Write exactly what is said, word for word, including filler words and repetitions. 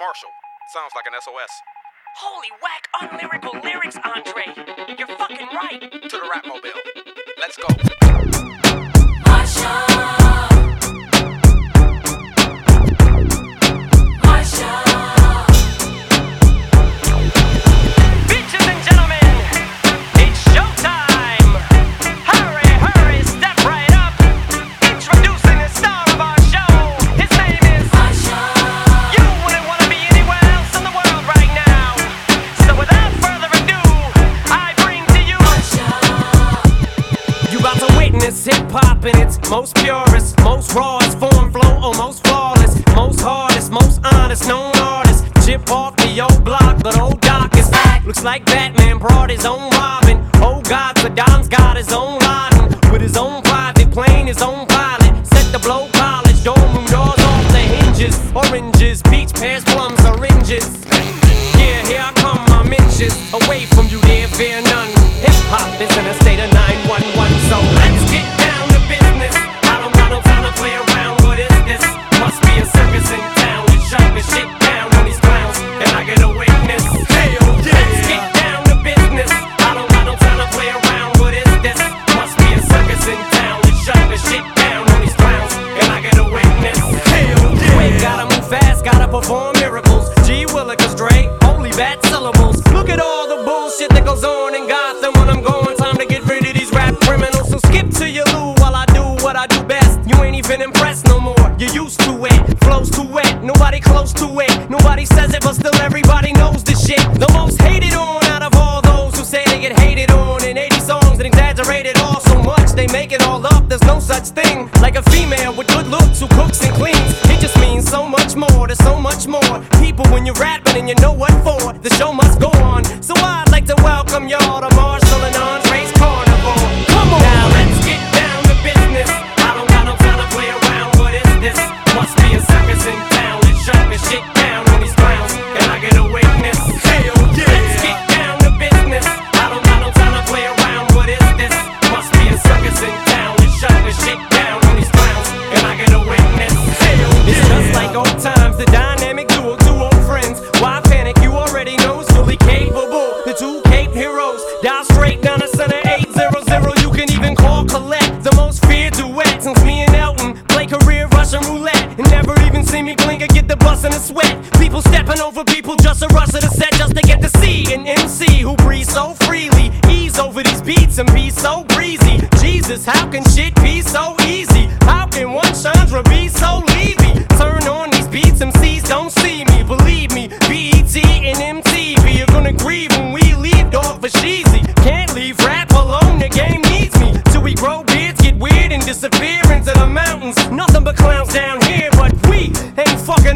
Marshall, sounds like an S O S. Holy whack, unlyrical lyrics, Andre. You're fucking right. To the rap mobile. Let's go. Marshall. Hip-hop in its most purest, most rawest form, flow almost flawless, most hardest, most honest, known artist. Chip off the old block, but old Doc is back. Looks like Batman brought his own Robin. Oh God, Saddam's got his own Laden. With his own private plane, his own pilot. Set to blow college, dome room doors off the hinges. Oranges, peach, pears, plums, oranges. Yeah, here I come, I'm inches away from you, there fear none. Hip-hop is in a state of nine one one, so let's get down to business. I don't got no time to play around, what is this? Must be a circus in town. We shut this shit down on these clowns, and I get a witness. Hell yeah! Let's get down to business. I don't got no time to play around, what is this? Must be a circus in town. We shut this shit down on these clowns, and I get a witness. Hell yeah! We gotta move fast, gotta perform miracles. G Willikers, Dre, only bad syllables. Look at all the bullshit that goes on in Gotham when I'm going. Time to get rid of these rap criminals. So skip to your loo while I do what I do best. You ain't even impressed no more. You're used to it. Flows too wet. Nobody close to it. Nobody says it, but still everybody knows the shit. The most hated on out of all those who say they get hated on in eighty songs and exaggerated all so much they make it all up. There's no such thing like a female with good looks who cooks and cleans. It just means so much more. There's so much more people when you're rapping and you know what for. The show must go on. So I'd like to welcome y'all to Marshall and Andre's Carnival. Come on, now let's get down to business. I don't got no time to play around. What is this? Must be a circus in town. Let's shut this shit down on these clowns, and I get a witness. Hell yeah! Let's get down to business. I don't got no time to play around. What is this? Must be a circus in town. Let's shut this shit down on these clowns, and I get a witness. Hell yeah! It's just like old times, the dynamic duo, two old friends. Why panic? You already know, fully capable. The two Cape heroes, dial straight down the center, eight zero zero. You can even call Colette, the most feared duet since me and Elton play career Russian roulette. And never even see me blink or get the bus in a sweat. People stepping over people just to rush to the set, just to get to see an M C who breathes so freely, ease over these beats and be so breezy. Jesus, how can shit be so easy? How can one Chandra be so Levy? Turn on these beats, M Cs don't see me. Believe me, B E T and M T V are gonna grieve when we leave, dog, for sheezy. Can't leave rap alone, the game needs me. Till we grow beards, get weird and disappear into the mountains. Nothing but clowns down here, but we ain't fucking